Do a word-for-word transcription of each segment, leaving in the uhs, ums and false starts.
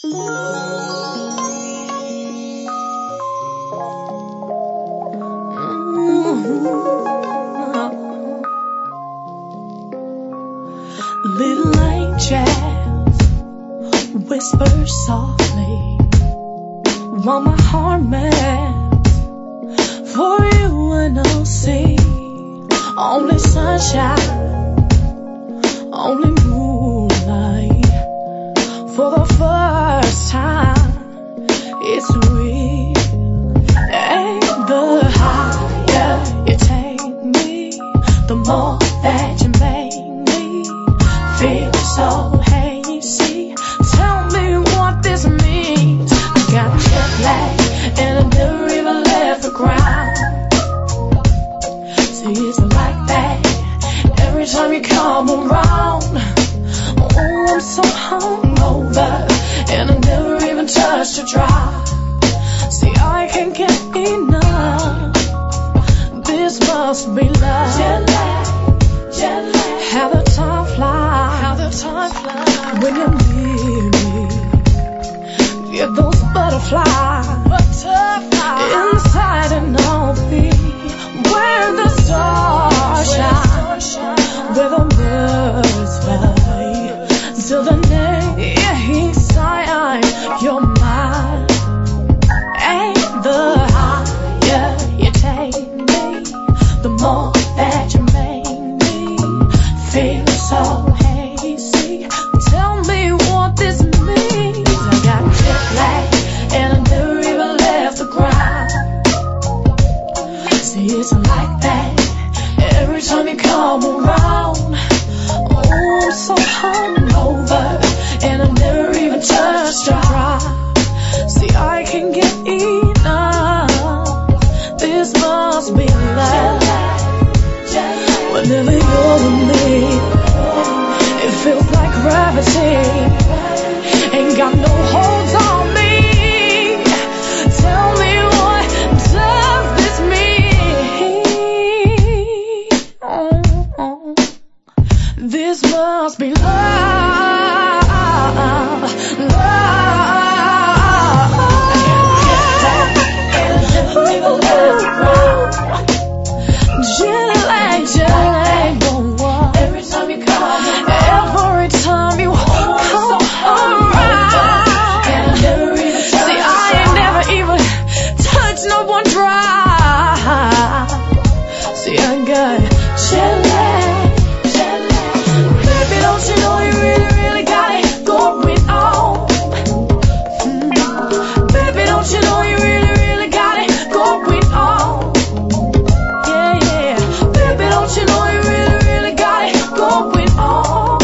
Little angels whisper softly while my heart melts for you, and I'll see only sunshine, only moonlight. For the first time, it's real. And the higher you take me, the more that you make me feel so hazy. Tell me what this means. I got jet lag and I never even left the ground. See, it's like that every time you come around. Oh, I'm so hungover and I never even touched a drop. See, I can't get enough. This must be love. Jet lag, jet lag. How the time flies, how the time flies when you're near me. Get those butterflies, butterflies inside and all me. Where the stars shine, where the birds fly, till the next time you're mine. And the higher you take me, the more that you make me feel so hazy. Tell me what this means. I got jet lag and I never even left the ground. See, it's like that every time you come around. Oh, I'm so hungover and I never even touched a drop. See, I can't get enough. This must be love. Whenever you're with me, it feels like gravity ain't got no hold on me. Tell me, what does this mean? Oh, oh. This must be love, love. Jet lag, jet lag, every time you come, every time you come around. See, I ain't never even touched no one dry. See, I got jet lag, jet lag. Baby, don't you know you really, really got it going on? Mm. Baby, don't you know you really, really got it going on? Yeah, yeah. Baby, don't you know you really, really got it going on?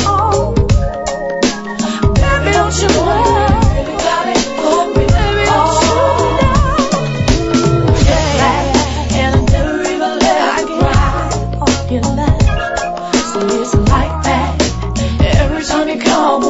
Baby, don't you know you really got it going on? Baby, don't you know? Yeah, and I never even let it cry on your lap. So it's like that every time you come